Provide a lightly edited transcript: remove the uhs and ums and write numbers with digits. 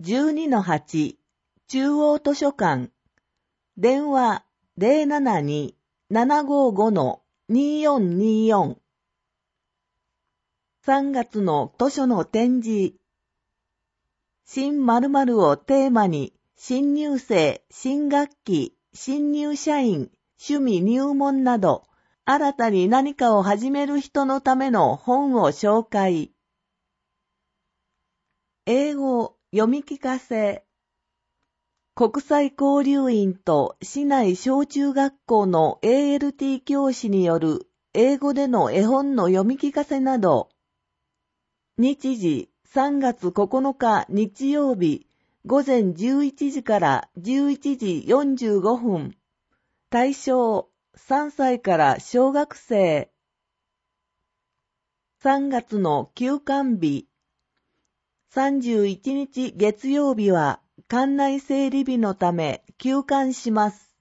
12-8 中央図書館電話 072-755-2424 3月の図書の展示新〇〇をテーマに新入生、新学期、新入社員、趣味入門など新たに何かを始める人のための本を紹介。英語読み聞かせ。国際交流員と市内小中学校の ALT 教師による英語での絵本の読み聞かせなど、日時3月9日日曜日午前11時から11時45分。対象3歳から小学生。3月の休館日。31日月曜日は館内整理日のため休館します。